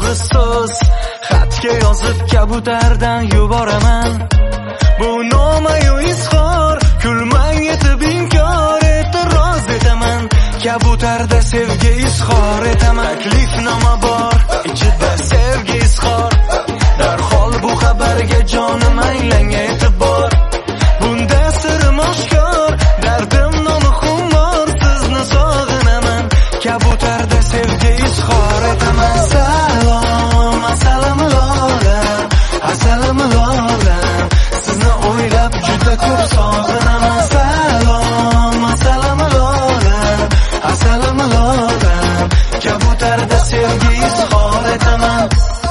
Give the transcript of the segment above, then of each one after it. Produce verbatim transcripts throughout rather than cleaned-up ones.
yolg'iz so'z xatga yozib kabutardan yuboraman. Bu nomayu izhor, kulmang yetib inkor e'tiroz etaman. Kabutarda sevgi izhor etaman. Taklifnoma bor, ichida sevgi izhor. Darhol bu xabarga jonim aylang e'tibor. Bunda sirim oshkor, dardim nomi xumor, sizni sog'inaman. Kabutarda sevgi izhor etaman. Salom, assalom lola, assalom lola, sizni o'ylab juda ko'p sog'inaman. Salom, assalom lola, assalom lola, kabutarda sevgi izhor etaman.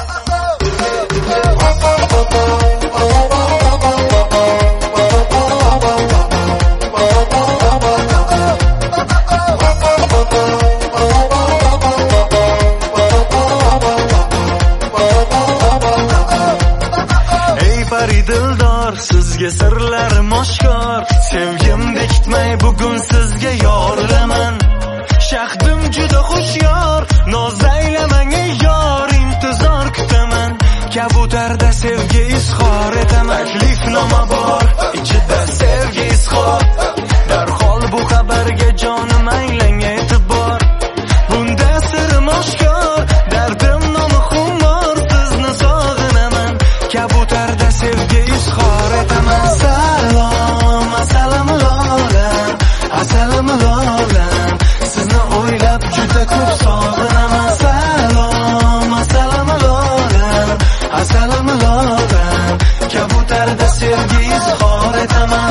Dildor, sizga sirlarim oshkor. Sevgim bekitmay bugun sizga yorilaman. Shahdim juda xushyor, noz aylamang ey yor, intizor kutaman. Kabutarda sevgi izhor etaman. Taklifnoma bor, ichida sevgi izhor. Darhol bu xabarga jonim aylang e'tibor. Bunda sirim oshkor, dardim nomi xumor, sizni sog'inaman. Kabutarda sevgi izhor etaman. Salom, assalom lola, assalom lola, sizni o'ylab juda ko'p sog'inaman. Salom, assalom lola, assalom lola, kabutarda sevgi izhor etaman.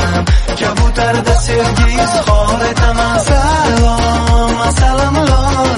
Kabutarda sevgi izhor etaman. Salom, assalom lola,